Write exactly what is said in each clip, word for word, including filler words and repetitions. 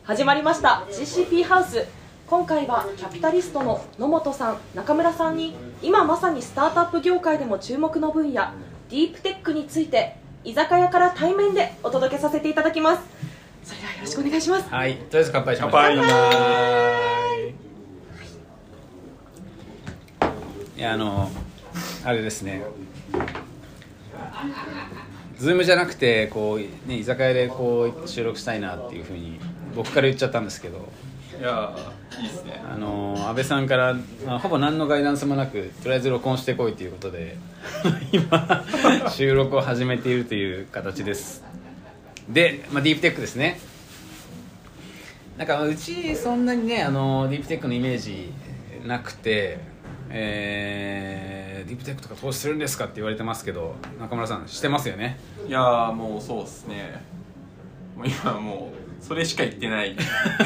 始まりました ジーシーピー ハウス。今回はキャピタリストの野本さん、中村さんに今まさにスタートアップ業界でも注目の分野ディープテックについて居酒屋から対面でお届けさせていただきます。それではよろしくお願いします。 はい、とりあえず乾杯しましょう。 乾杯。 いや、あのあれですね、ズームじゃなくてこう、ね、居酒屋でこう収録したいなっていうふうに僕から言っちゃったんですけど、 いやいいですね。 あの安倍さんから、まあ、ほぼ何のガイダンスもなくとりあえず録音してこいということで今収録を始めているという形ですで、まあ、ディープテックですね。なんかうちそんなにね、あのディープテックのイメージなくて、えー、ディープテックとか投資するんですかって言われてますけど、中村さんしてますよね。 いやもうそうですね。もう今もうそれしか言ってない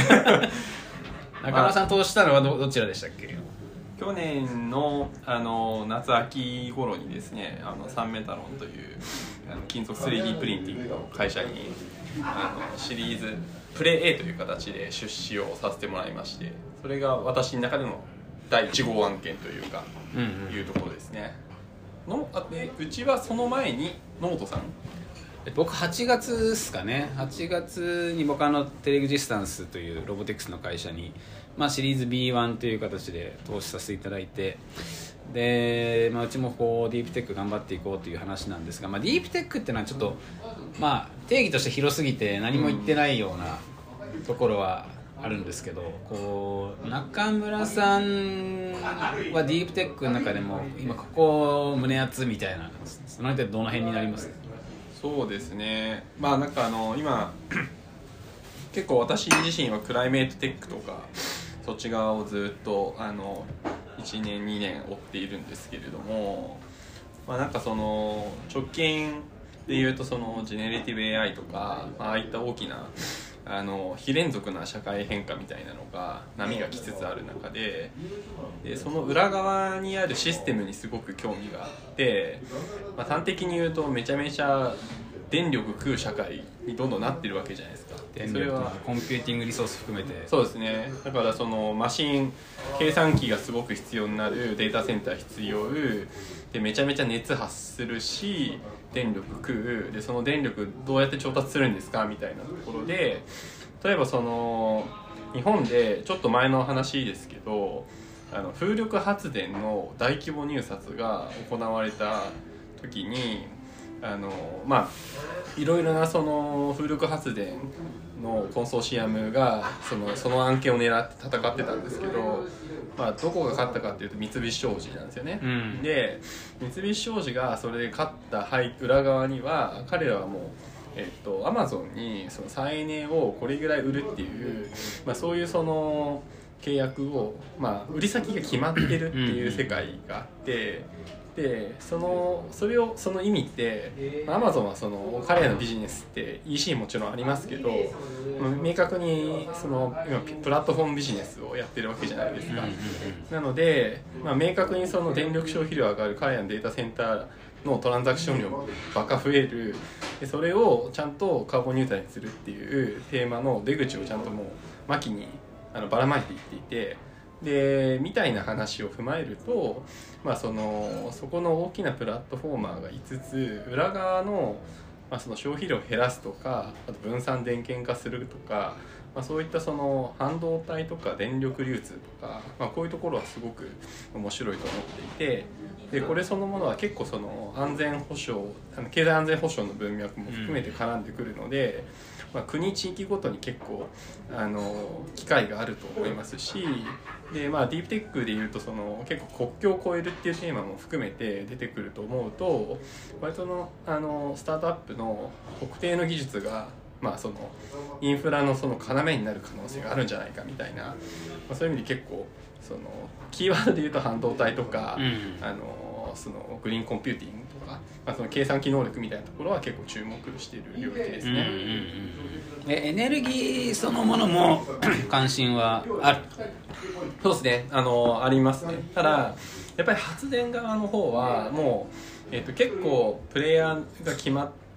中村さん投資したのは ど, どちらでしたっけ？ 去年の、あの夏秋頃にですね、あのサンメタロンというあの金属 スリーディー プリンティングの会社にあのシリーズプレ A という形で出資をさせてもらいまして、それが私の中でのだいいち号案件というか、うんうん、いうところですね。のあでうちはその前に野本さん、 僕はちがつですかね。はちがつに僕あのテレグジスタンスというロボティクスの会社に、まあ、シリーズ ビーワン という形で投資させていただいて、で、まあ、うちもこうディープテック頑張っていこうという話なんですが、まあ、ディープテックっていうのはちょっと、まあ、定義として広すぎて何も言ってないようなところはあるんですけど、こう中村さんはディープテックの中でも今ここ胸熱みたいな、その辺ってどの辺になります？ そうですね、まあなんかあの今結構私自身はクライメートテックとかそっち側をずっとあのいちねんにねん追っているんですけれども、まあなんかその直近でいうとそのジェネレティブ エーアイ とか、まあ、ああいった大きなあの非連続な社会変化みたいなのが波が来つつある中で、でその裏側にあるシステムにすごく興味があって、まあ、端的に言うとめちゃめちゃ電力食う社会にどんどんなってるわけじゃないですか。 電力とかコンピューティングリソース含めて。 そうですね。だからそのマシン計算機がすごく必要になる、データセンター必要で、めちゃめちゃ熱発するし電力食うで、その電力どうやって調達するんですかみたいなところで、例えばその日本でちょっと前の話ですけど、あの風力発電の大規模入札が行われた時に、あのまあいろいろなその風力発電のコンソーシアムがそのその案件を狙って戦ってたんですけど、まあ、どこが勝ったかっていうと三菱商事なんですよね、うん、で三菱商事がそれで勝った裏側には彼らはもうえっと、アマゾンにその再エネをこれぐらい売るっていう、まあ、そういうその契約を、まあ、売り先が決まってるっていう世界があって、でそのそれをその意味ってアマゾンはその彼らのビジネスって イーシー もちろんありますけど、明確にその今プラットフォームビジネスをやってるわけじゃないですか。なので、まあ、明確にその電力消費量が上がる彼らのデータセンターのトランザクション量もバカ増える、でそれをちゃんとカーボンニュートラルにするっていうテーマの出口をちゃんともう巻にあのばらまいていっていて、でみたいな話を踏まえると、まあ、そのそこの大きなプラットフォーマーがいつつ裏側の、まあ、その消費量を減らすとか、あと分散電源化するとか、まあ、そういったその半導体とか電力流通とか、まあ、こういうところはすごく面白いと思っていて、でこれそのものは結構その安全保障、あの経済安全保障の文脈も含めて絡んでくるので、うん、まあ、国地域ごとに結構あの機会があると思いますし、で、まあ、ディープテックでいうとその結構国境を越えるっていうテーマも含めて出てくると思うと、割とのあのスタートアップの特定の技術がまあ、そのインフラのその要になる可能性があるんじゃないかみたいな、まあ、そういう意味で結構そのキーワードで言うと半導体とか、うん、あのそのグリーンコンピューティングとか、まあ、その計算機能力みたいなところは結構注目している領域ですね。うんうんうん、 エネルギーそのものも関心はある？ そうですね、あのありますね。ただやっぱり発電側の方はもう、えーと、結構プレイヤーが決まって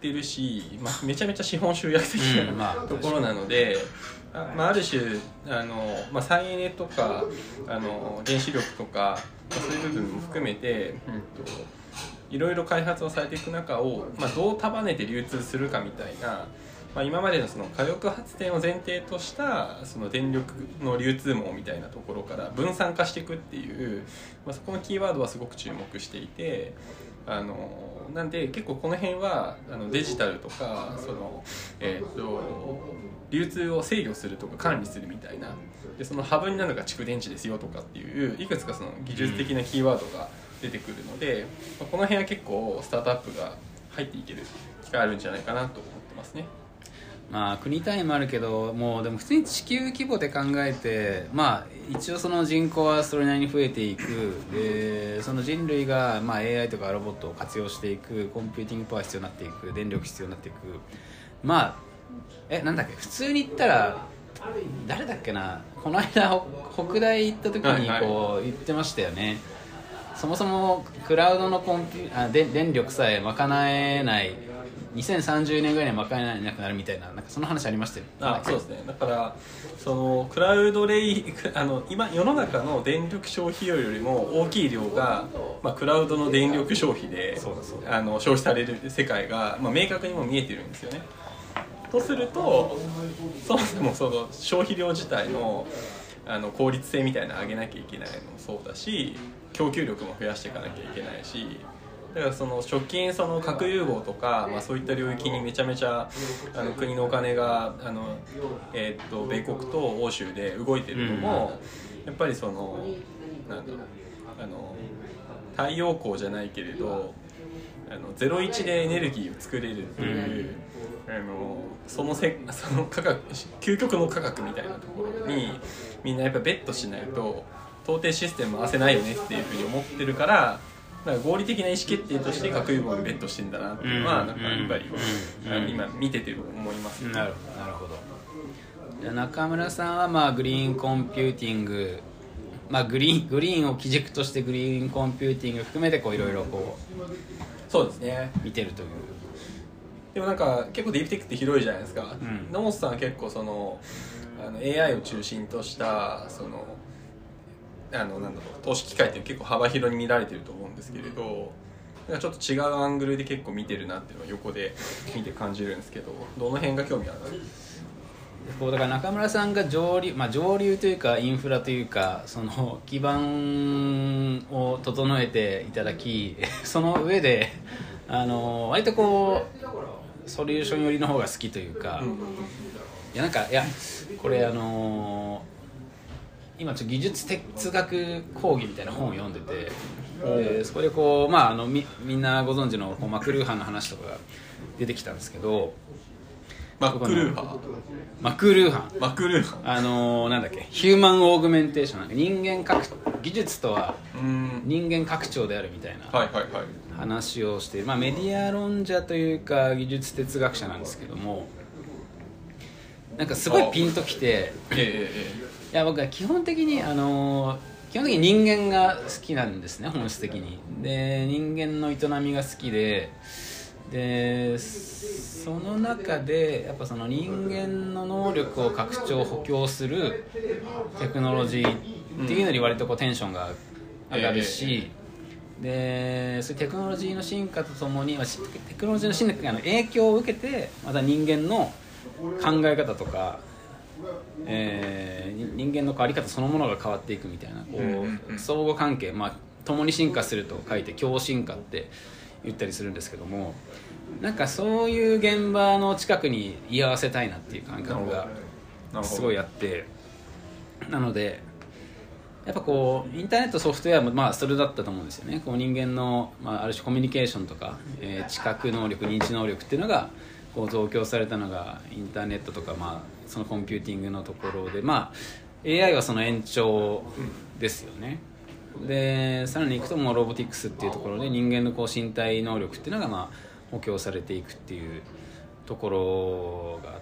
ってるし、まあ、めちゃめちゃ資本集約的な、 うんまあ、 ところなので、あ,、まあ、ある種あの、まあ、再エネとかあの原子力とか、まあ、そういう部分も含めて、うん、といろいろ開発をされていく中を、まあ、どう束ねて流通するかみたいな、まあ、今までのその火力発電を前提としたその電力の流通網みたいなところから分散化していくっていう、まあ、そこのキーワードはすごく注目していて、あのなんで結構この辺はあのデジタルとかその、えー、と流通を制御するとか管理するみたいな、でそのハブになるのが蓄電池ですよとかっていういくつかその技術的なキーワードが出てくるので、まあ、この辺は結構スタートアップが入っていける機会あるんじゃないかなと思ってますね。 まあ、国単位もあるけど、もうでも普通に地球規模で考えて、まあ、一応その人口はそれなりに増えていく、でその人類がまあ エーアイ とかロボットを活用していく、コンピューティングパワー必要になっていく、電力必要になっていく、まあえなんだっけ、普通に言ったら誰だっけな、この間北大行った時にこう言ってましたよね、はいはい、そもそもクラウドのコンピュあで電力さえ賄えないにせんさんじゅうねんぐらいには賄えなくなるみたいな、なんかその話ありましたよ。 あ、そうですね。だからそのクラウドレイあの今世の中の電力消費量よりも大きい量が、まあ、クラウドの電力消費であの消費される世界が、まあ、明確にも見えてるんですよね。とするとそもそもその消費量自体のあの効率性みたいなの上げなきゃいけないのもそうだし、供給力も増やしていかなきゃいけないし、だからその直近その核融合とか、まあ、そういった領域にめちゃめちゃあの国のお金があの、えー、っと米国と欧州で動いてるのも、うん、やっぱりそのなんだろうあの太陽光じゃないけれどあのゼロイチでエネルギーを作れるっていう、うん、あのそのせその価格究極の価格みたいなところにみんなやっぱベットしないと到底システム回せないよねっていうふうに思ってるから、だから合理的な意思決定として核融合にベットしてんだなっていうのは、なんかやっぱり、うん、今見てて思います、ね、 なるほど、なるほど。じゃあ中村さんはまあグリーンコンピューティング、まあ、グリーングリーンを基軸としてグリーンコンピューティング含めてこういろいろこうそうですね見てるという。 でもなんか結構ディープテックって広いじゃないですか。野本さんは結構そのあの エーアイ を中心としたそのあのなんだろう投資機会って結構幅広に見られてると思うんですけれど、なんかちょっと違うアングルで結構見てるなっていうのを横で見て感じるんですけど、どの辺が興味あるんですか？ こうだから中村さんが上流、まあ、上流というかインフラというかその基盤を整えていただきその上であの割とこうソリューション寄りの方が好きというか、うん、いやなんかいやこれあの今ちょっと技術哲学講義みたいな本を読んでて、でそこでこう、まあ、あの み, みんなご存知のこうマクルーハンの話とかが出てきたんですけど、 マクルーハンマクルーハンマクルーハンあのー、なんだっけヒューマンオーグメンテーション、なんか人間拡技術とは人間拡張であるみたいな話をしている、まあ、メディア論者というか技術哲学者なんですけども、なんかすごいピンときて、ええええいや僕は基本的にあの基本的に人間が好きなんですね、本質的に。で人間の営みが好きで、でその中でやっぱその人間の能力を拡張補強するテクノロジーっていうのに割とこうテンションが上がるし、でそういうテクノロジーの進化とともにテクノロジーの進化の影響を受けてまた人間の考え方とかえー、人間の在り方そのものが変わっていくみたいなこう、うんうんうん、相互関係、まあ、共に進化すると書いて共進化って言ったりするんですけども、なんかそういう現場の近くに居合わせたいなっていう感覚がすごいあって、なのでやっぱこうインターネットソフトウェアもまあそれだったと思うんですよね。こう人間の、まあ、ある種コミュニケーションとか、えー、知覚能力認知能力っていうのがこう増強されたのがインターネットとか、まあ、そのコンピューティングのところで、まあ、エーアイ はその延長ですよね。でさらにいくともうロボティクスっていうところで人間のこう身体能力っていうのがまあ補強されていくっていうところがあって、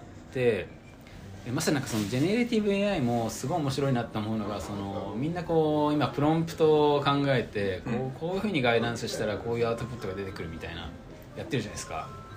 まさになんかそのジェネレティブ エーアイ もすごい面白いなと思うのが、そのみんなこう今プロンプトを考えてこう、こういうふうにガイダンスしたらこういうアウトプットが出てくるみたいなやってるじゃないですか。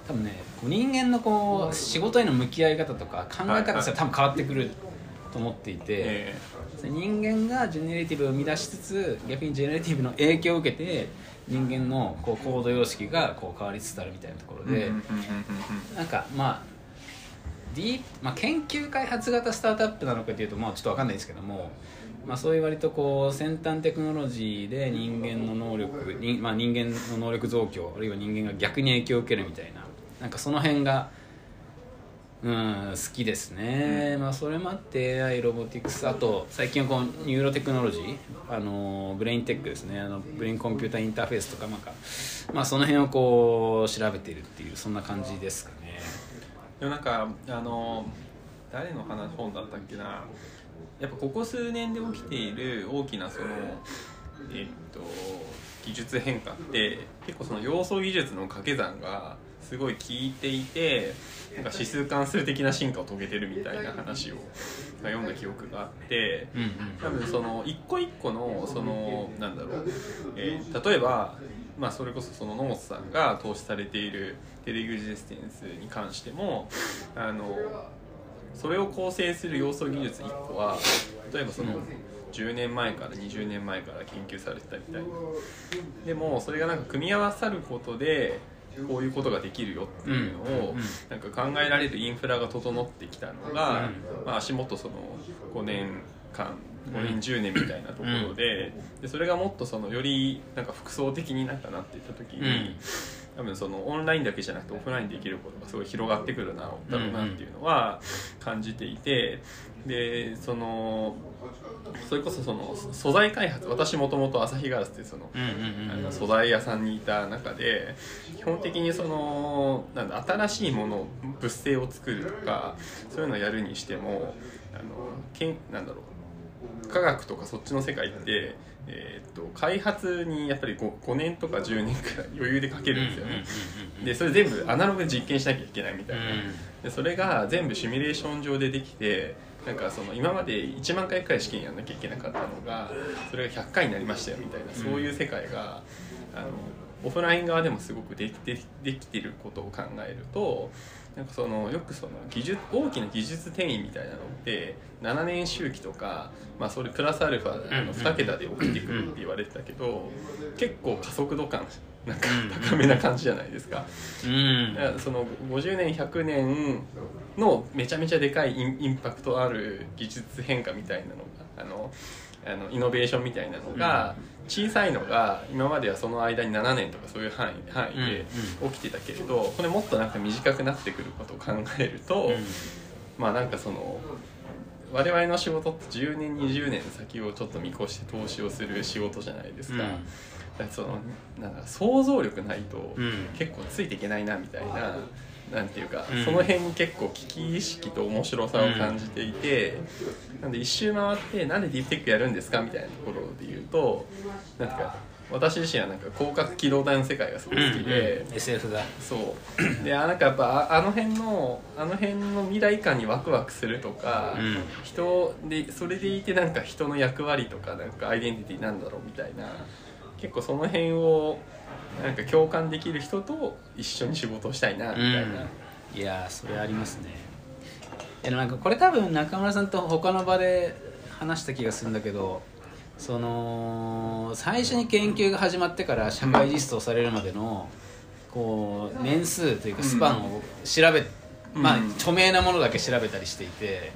多分ねこう人間のこう仕事への向き合い方とか考え方としては多分変わってくると思っていて、えー、人間がジェネレティブを生み出しつつ逆にジェネレティブの影響を受けて人間のこう行動様式がこう変わりつつあるみたいなところで、なんかまあディープ、まあ、研究開発型スタートアップなのかというと、まあ、ちょっと分かんないですけども、まあ、そういう割とこう先端テクノロジーで人間の能力、人、まあ、人間の能力増強あるいは人間が逆に影響を受けるみたいな、なんかその辺が、うん、好きですね、うんまあ、それもあって エーアイ ロボティクス、あと最近はこうニューロテクノロジー、あのブレインテックですね、あのブレインコンピューターインターフェースとか、なんか、まあ、その辺をこう調べているっていうそんな感じですかね。 でもなんかあの誰の話本だったっけな、やっぱここ数年で起きている大きなそのえっと技術変化って結構その要素技術の掛け算がすごい効いていて、なんか指数関数的な進化を遂げてるみたいな話を読んだ記憶があって、うんうん、多分その一個一個のそのなんだろう、えー、例えばまあ、それこそその野本さんが投資されているテレグジステンスに関してもあのそれを構成する要素技術いっこは例えばそのじゅうねんまえからにじゅうねんまえから研究されてたみたいな、でもそれがなんか組み合わさることでこういうことができるよっていうのをなんか考えられるインフラが整ってきたのが、まあ、足元そのごねんかんごねんじゅうねんみたいなところ で,、うん、でそれがもっとそのよりなんか複層的になんかなっていった時に、うん、多分そのオンラインだけじゃなくてオフラインでできることがすごい広がってくるなだろうなっていうのは感じていて、でそのそれこそその素材開発、私もともと旭ガラスってその、あの素材屋さんにいた中で基本的にそのなんだ新しいもの物性を作るとかそういうのをやるにしてもあのけんなんだろう科学とかそっちの世界って、えー、っと開発にやっぱり 5, ごねんとかじゅうねんくらい余裕でかけるんですよね。でそれ全部アナログで実験しなきゃいけないみたいな、でそれが全部シミュレーション上でできて、なんかその今までいちまんかいくらい試験やんなきゃいけなかったのがそれがひゃっかいになりましたよみたいな、そういう世界があのオフライン側でもすごくできて、できてることを考えると、なんかそのよくその技術大きな技術転移みたいなのってななねん周期とか、まあ、それプラスアルファあのに桁で起きてくるって言われてたけど、結構加速度感なんか高めな感じじゃないですか。うん、だからそのごじゅうねんひゃくねんのめちゃめちゃでかいイン、インパクトある技術変化みたいなのがあのあのイノベーションみたいなのが、小さいのが今まではその間にななねんとかそういう範囲、範囲で起きてたけれど、これもっとなんか短くなってくることを考えると、まあなんかその我々の仕事ってじゅうねんにじゅうねん先をちょっと見越して投資をする仕事じゃないですか。だからそのなんか想像力ないと結構ついていけないなみたいな、なんていうか、うん、その辺に結構危機意識と面白さを感じていて、うん、なんで一周回ってなんでディープテックやるんですかみたいなところで言うと、なんていうか私自身はなんか広角機動隊の世界がすごい好きで、 うんうん、エスエフ がそうで、あなんかやっぱあの辺のあの辺の未来感にワクワクするとか、うん、人でそれでいてなんか人の役割とかなんかアイデンティティなんだろうみたいな、結構その辺をなんか共感できる人と一緒に仕事をしたいなみたいな、うん、 いやそれありますね。でもなんかこれ多分中村さんと他の場で話した気がするんだけど、その最初に研究が始まってから社会実装されるまでのこう年数というかスパンを調べ、うん、まあ著名なものだけ調べたりしていて、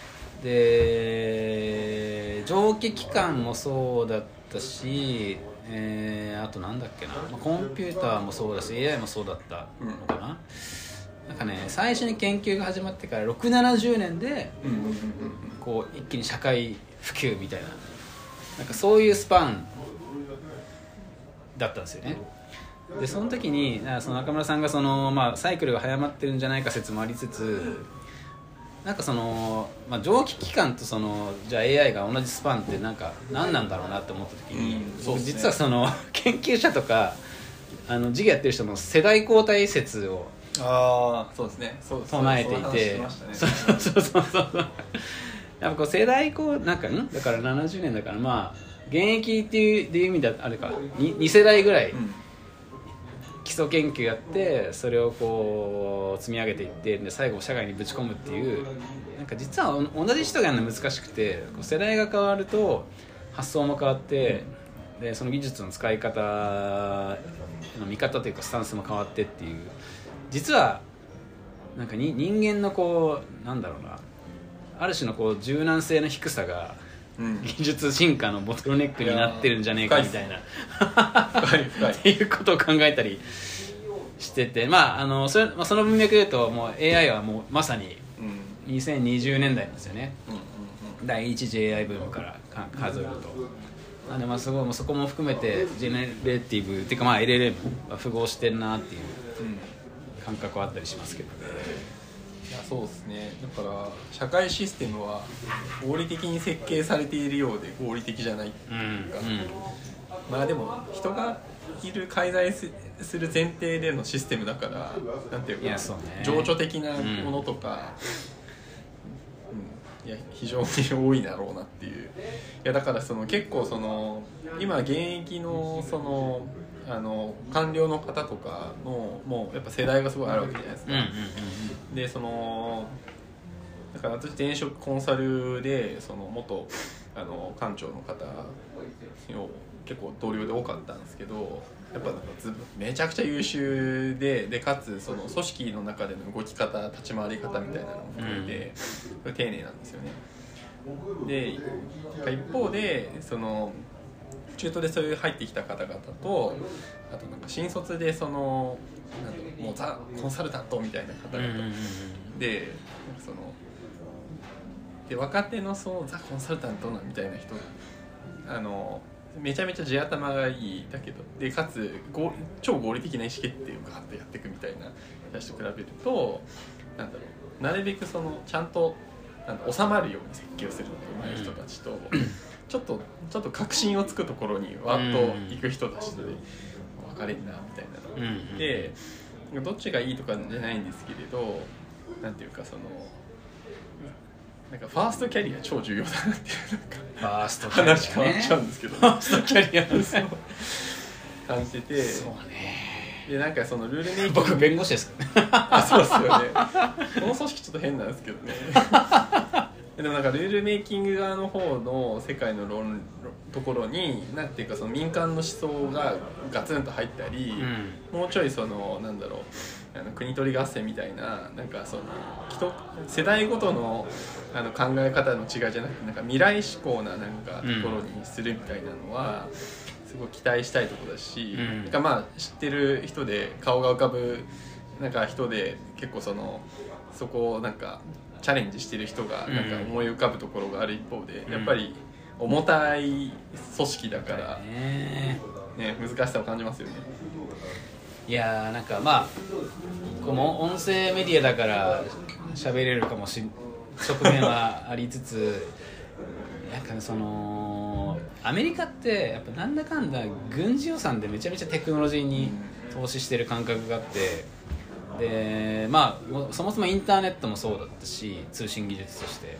で上記期間もそうだったし、えー、あとなんだっけな、まあ、コンピューターもそうだし エーアイ もそうだったのかな、うん、なんかね最初に研究が始まってからろくじゅうななじゅうねんで、うん、こう一気に社会普及みたいな、なんかそういうスパンだったんですよね。でその時にその中村さんがその、まあ、サイクルが早まってるんじゃないか説もありつつ、なんかその、まあ、長期期間とそのじゃあ エーアイ が同じスパンってなんか何なんだろうなって思った時に、うんそうですね、実はその研究者とかあの授業やってる人の世代交代説をあそうですね唱えていて、そうそうそうそうそうやっぱこう世代こうなんかんだからななじゅうねんだから、まあ現役っていう、っていう意味ではあれか 2, 2世代ぐらい、うん、基基礎研究やってそれをこう積み上げていってで最後社会にぶち込むっていうなんか実は同じ人がやるの難しくてこう世代が変わると発想も変わってでその技術の使い方の見方というかスタンスも変わってっていう実はなんかに人間のこうなんだろうなある種のこう柔軟性の低さが技術進化のボトルネックになってるんじゃねえかみたいなっていうことを考えたりしてて、まあ、あのそれその文脈で言うともう エーアイ はもうまさににせんにじゅうねんだいなんですよね、第一次 エーアイ ブームから数えると。なんでまあすごいもうそこも含めてジェネレーティブっていうかまあ エルエルエム は符合してるなっていう感覚はあったりしますけどね。 いやそうですね。だから社会システムは合理的に設計されているようで合理的じゃないっていうか、うんうん、まあでも人がいる介在する前提でのシステムだからなんていうかいやそう、ね、情緒的なものとか、うんうん、いや非常に多いだろうなっていう。いやだからその結構その今現役のそのあの官僚の方とかのもうやっぱ世代がすごいあるわけじゃないですか、うんうんうん、でそのだから私前職コンサルでその元あの官庁の方を結構同僚で多かったんですけどやっぱなんかずめちゃくちゃ優秀ででかつその組織の中での動き方立ち回り方みたいなのも含めて、うん、丁寧なんですよね。で一方でその中途でそういう入ってきた方々とあとなんか新卒でそのなんだろうもうザ・コンサルタントみたいな方々でそので若手のそのザ・コンサルタントなみたいな人あのめちゃめちゃ地頭がいいだけどでかつ超合理的な意思決定をガーッとやっていくみたいな人と比べるとなんだろうなるべくそのちゃんとなんだ収まるように設計をするのが上手い人たちと。ちょっとちょっと確信をつくところにわっと行く人たちで分かれんなみたいなの、うん、でどっちがいいとかじゃないんですけれどなんていうかそのなんかファーストキャリア超重要だなっていうなんかファーストキャリア、ね、 話変わっちゃうんですけどファーストキャリアそう感じててそうねでなんかそのルールメイキング僕弁護士ですあそうですよねこの組織ちょっと変なんですけどねでもなんかルールメイキング側の方の世界の論ところになんていうかその民間の思想がガツンと入ったり、うん、もうちょいそのなんだろうあの国取り合戦みたいななんかその人世代ごとのあの考え方の違いじゃなくてなんか未来志向ななんかところにするみたいなのは、うん、すごい期待したいところだし、うん、なんかまあ知ってる人で顔が浮かぶなんか人で結構そのそこをなんかチャレンジしてる人がなんか思い浮かぶところがある一方で、うん、やっぱり重たい組織だから、ねね、難しさを感じますよね。 いやーなんかまあこの音声メディアだから喋れるかもし側面はありつつなんかそのアメリカってやっぱなんだかんだ軍事予算でめちゃめちゃテクノロジーに投資してる感覚があってでまあそもそもインターネットもそうだったし通信技術として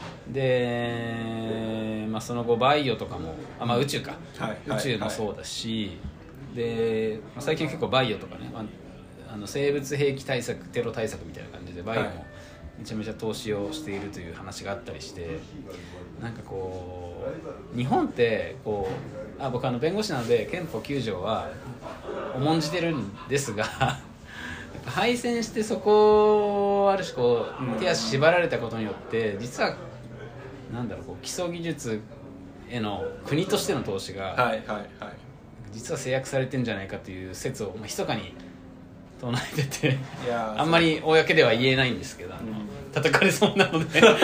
で、まあ、その後バイオとかもあ、まあ、宇宙か、はい、宇宙もそうだし、はい、で最近結構バイオとかねあの生物兵器対策テロ対策みたいな感じでバイオもめちゃめちゃ投資をしているという話があったりしてなんかこう日本ってこうあ僕あの弁護士なので憲法きゅう条は重んじてるんですが敗戦してそこをある種こう手足縛られたことによって実はなんだろうこう基礎技術への国としての投資が実は制約されてるんじゃないかという説を密かに唱えてていやあんまり公では言えないんですけど、うん、叩かれそうなのでいや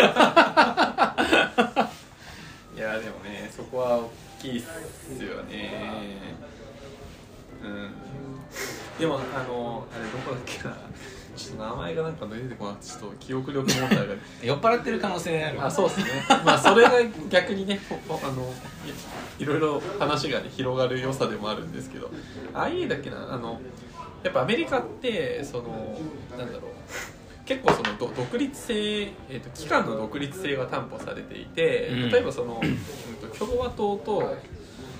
でもねそこは大きいっすよね。うんでもあのあれどこだっけなちょっと名前がなんか出てこなくてちょっと記憶力問題が酔っ払ってる可能性ある。 あそうですねまあそれが逆にねあの い, いろいろ話が、ね、広がる良さでもあるんですけどああいうだっけなあのやっぱアメリカってそのなんだろう結構その独立性、えーと、機関の独立性が担保されていて、うん、例えばその、うん、共和党と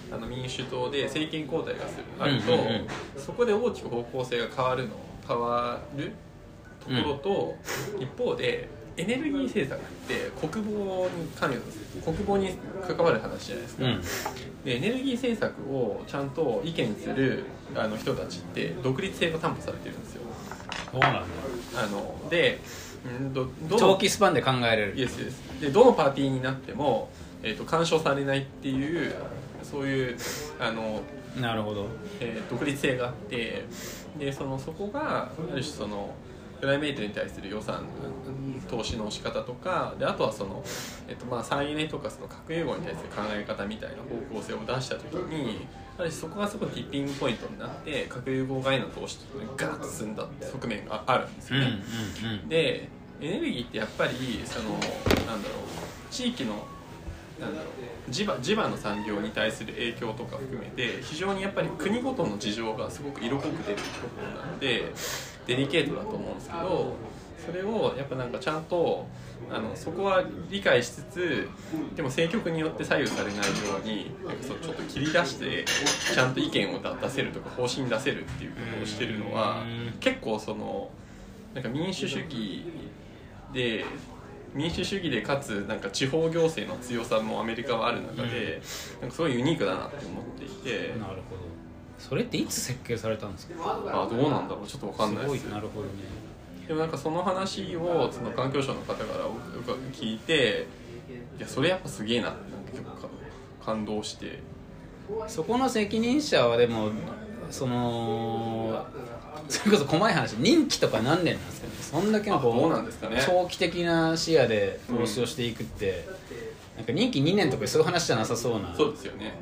あの民主党で政権交代がするあると、 うんうんうん、 そこで大きく方向性が変わるの変わるところと、うん、一方でエネルギー政策って国防に関与する国防に関わる話じゃないですか、うん、でエネルギー政策をちゃんと意見するあの人たちって独立性が担保されてるんですよ。 そうなんだ。 あのでどど長期スパンで考えられる。 イエスです。でどのパーティーになっても、えーと、干渉されないっていうそういうあのなるほど、 えー、独立性があって、でそのそこがある種そのプライベートに対する予算投資の仕方とかで、あとはその、えっと、まあ再エネとかその核融合に対する考え方みたいな方向性を出したときに、ある種そこがすごいティッピングポイントになって核融合外の投資とガーッと進んだ側面があるんですよね、うんうんうん、でエネルギーってやっぱりそのなんだろう地域のなんだろう地場、地場の産業に対する影響とか含めて非常にやっぱり国ごとの事情がすごく色濃く出るところなのでデリケートだと思うんですけど、それをやっぱなんかちゃんとあのそこは理解しつつ、でも政局によって左右されないようになんかそうちょっと切り出してちゃんと意見を出せるとか方針出せるっていうことをしてるのは結構そのなんか民主主義で民主主義でかつなんか地方行政の強さもアメリカはある中でなんかすごいユニークだなって思っていて。 なるほど。それっていつ設計されたんですか？ あ、どうなんだろう、ちょっと分かんないです。 すごい、なるほどね。 でもなんかその話をその環境省の方から聞いて、いやそれやっぱすげえなってなんか結構感動して、 そこの責任者はでもそのそれこそ細い話、任期とか何年なんですかね。そんだけのこう、 そうなんですかね、 長期的な視野で投資をしていくって、うん、なんか任期にねんとかそういう話じゃなさそうな。 そうですよね。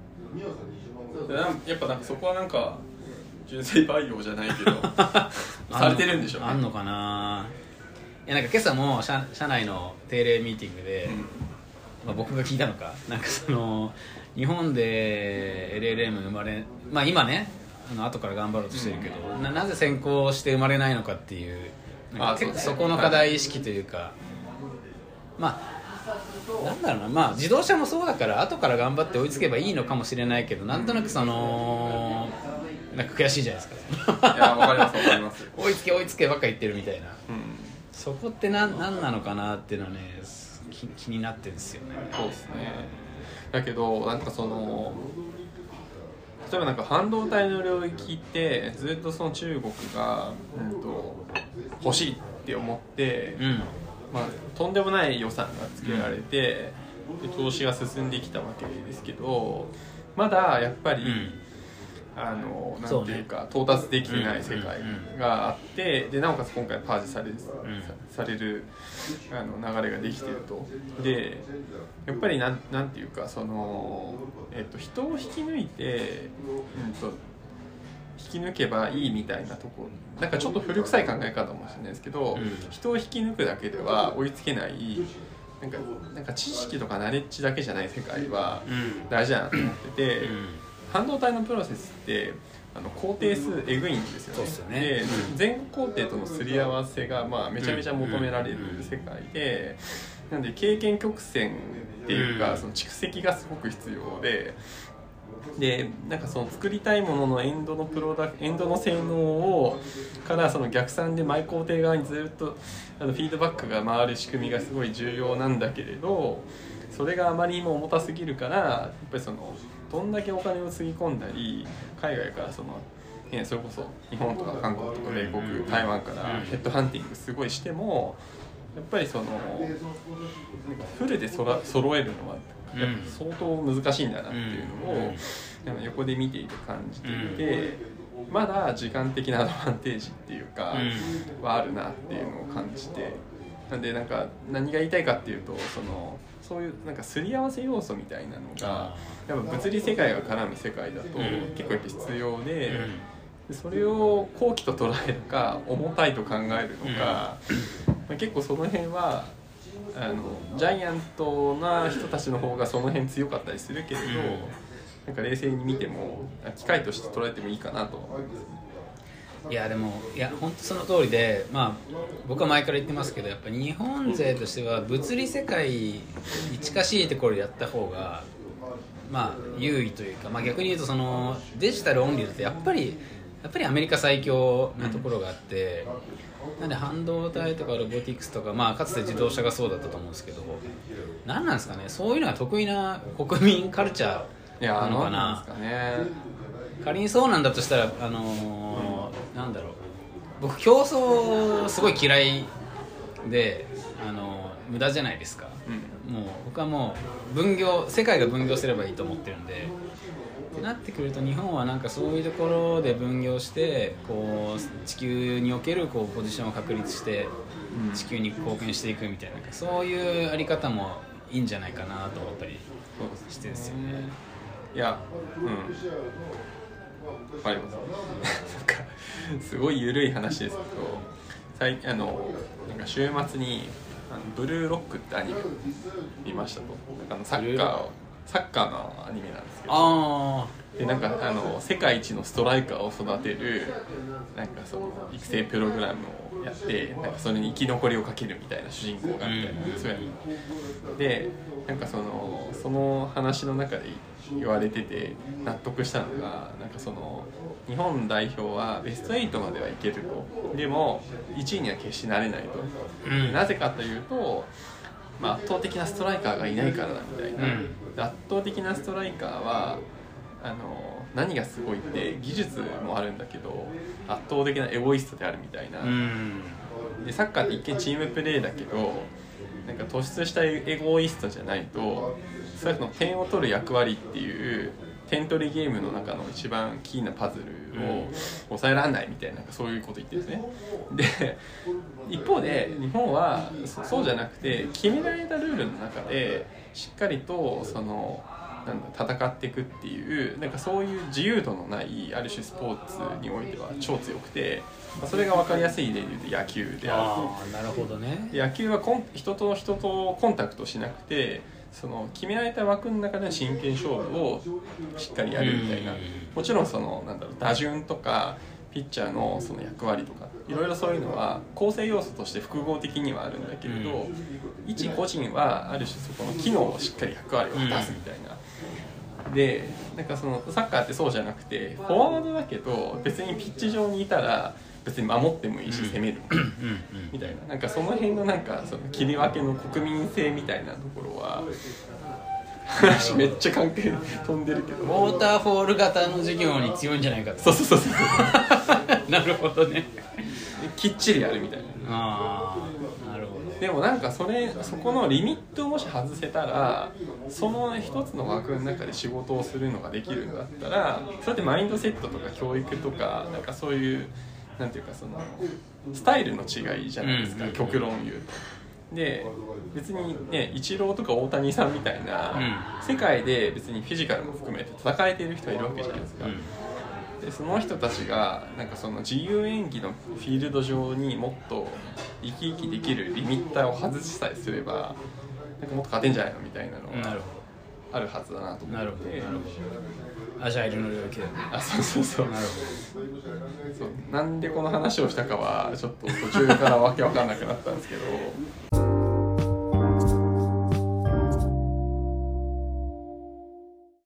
やっぱなんかそこはなんか純正培養じゃないけどされてるんでしょうね。 あんのかな。いやなんか今朝も 社, 社内の定例ミーティングで、うんまあ、僕が聞いたのかなんかその日本で エルエルエム 生まれ、まあ、今ねあの後から頑張ろうとしてるけど、うん、な, なぜ先行して生まれないのかっていうなんか結構そこの課題意識というか、はい、まあなんだろうな、まあ自動車もそうだから後から頑張って追いつけばいいのかもしれないけど、なんとなくそのなんか悔しいじゃないですか。 いやわかりますわかります。 追いつけ追いつけばっか言ってるみたいな、うん、そこって何なんなのかなっていうのはね 気, 気になってるんですよね。 そうですね。だけどなんかその例えばなんか半導体の領域ってずっとその中国が、うん、と欲しいって思って、うんまあ、とんでもない予算がつけられて、うん、で投資が進んできたわけですけど、まだやっぱり、うん、あのなんていうか、ね、到達できてない世界があって、でなおかつ今回パージされる、うん、されるあの流れができていると。でやっぱりなんなんていうかその、えっと、人を引き抜いて、うんと引き抜けばいいみたいなところ、なんかちょっと古臭い考え方かもしれないですけど、うん、人を引き抜くだけでは追いつけないなんか、なんか知識とかナレッジだけじゃない世界は大事だなと思ってて、うん、半導体のプロセスってあの工程数えぐいんですよね。そうですよね。で、前後工程とのすり合わせがまあめちゃめちゃ求められる世界で、なんで経験曲線っていうか、その蓄積がすごく必要で。でなんかその作りたいもののエンドのプロダエンドの性能をからその逆算で前工程側にずっとあのフィードバックが回る仕組みがすごい重要なんだけれど、それがあまりにも重たすぎるからやっぱりそのどんだけお金をつぎ込んだり海外からその、ね、それこそ日本とか韓国とか米国台湾からヘッドハンティングすごいしてもやっぱりそのフルでそら揃えるのはやっぱ相当難しいんだなっていうのをなんか横で見ていて感じていて、まだ時間的なアドバンテージっていうかはあるなっていうのを感じて、なんでなんか何が言いたいかっていうとそのそういうなんかすり合わせ要素みたいなのがやっぱ物理世界が絡む世界だと結構やっぱ必要で、それを好機と捉えるか重たいと考えるのか、まあ、結構その辺はあのジャイアントな人たちの方がその辺強かったりするけれど、なんか冷静に見ても機械として捉えてもいいかなと思います。 いやでもいや本当その通りで、まあ僕は前から言ってますけど、やっぱ日本勢としては物理世界に近しいところでやった方がまあ優位というか、まあ、逆に言うとそのデジタルオンリーだとやっぱりやっぱりアメリカ最強なところがあって、うん、なんで半導体とかロボティクスとか、まあ、かつて自動車がそうだったと思うんですけど、何なんですかね、そういうのが得意な国民カルチャーなのかな。 いや、なんですかね。 仮にそうなんだとしたら、あのー、なんだろう、僕競争すごい嫌いで、あのー、無駄じゃないですか、うん、もう僕はもう分業、世界が分業すればいいと思ってるんで、ってなってくると日本はなんかそういうところで分業してこう地球におけるこうポジションを確立して地球に貢献していくみたいな、なんかそういうあり方もいいんじゃないかなと思ったりしてですよね。 いや、うん、わかります。なんかすごい緩い話ですけど、最近あのなんか週末にあのブルーロックってアニメ見ましたと。なんかあのサッカーをサッカーのアニメなんですけど、 あでなんかあの世界一のストライカーを育てるなんかその育成プログラムをやって、なんかそれに生き残りをかけるみたいな主人公がみたいな、うん、そうやでなんかそのその話の中で言われてて納得したのが、なんかその日本代表はベストはちまではいけると、でもいちいには決してなれないと、うん、なぜかというと、まあ、圧倒的なストライカーがいないからだみたいな、うん、圧倒的なストライカーはあの何がすごいって技術もあるんだけど圧倒的なエゴイストであるみたいな、うん、でサッカーって一見チームプレーだけどなんか突出したエゴイストじゃないとそれの点を取る役割っていう点取りゲームの中の一番キーなパズルを抑えられないみたいな、なんかそういうこと言ってるんですね。で一方で日本はそうじゃなくて決められたルールの中でしっかりとそのなんだ戦っていくっていうなんかそういう自由度のないある種スポーツにおいては超強くて、それが分かりやすい例で言うと野球であると。 あ、なるほどね。 野球はコン人と人とコンタクトしなくてその決められた枠の中で真剣勝負をしっかりやるみたいな、もちろんそのなんだろう打順とかピッチャーのその役割とかいろいろそういうのは構成要素として複合的にはあるんだけれど、一個人はある種そこの機能をしっかり役割を果たすみたいな。でなんかそのサッカーってそうじゃなくてフォワードだけど別にピッチ上にいたら別に守ってもいいし攻めるみたいな、なんかその辺のなんかその切り分けの国民性みたいなところは話めっちゃ関係飛んでるけど、 ウォーターフォール型の授業に強いんじゃないかと。 そうそうそうそうなるほどね。 きっちりやるみたいな。 ああ、なるほど。 でもなんかそれそこのリミットをもし外せたらその一つの枠の中で仕事をするのができるんだったら、それってマインドセットとか教育とかなんかそういうなんていうかそのスタイルの違いじゃないですか、うん、極論言うと。で別にねイチローとか大谷さんみたいな、うん、世界で別にフィジカルも含めて戦えている人がいるわけじゃないですか、うん、でその人たちがなんかその自由演技のフィールド上にもっと生き生きできるリミッターを外しさえすればなんかもっと勝てんじゃないのみたいなのがあるはずだなと思って。なるほど、なるほど。 アジャイルの領域で。 あ、そうそうそう。なるほど。そう、なんでこの話をしたかはちょっと途中からわけわかんなくなったんですけど。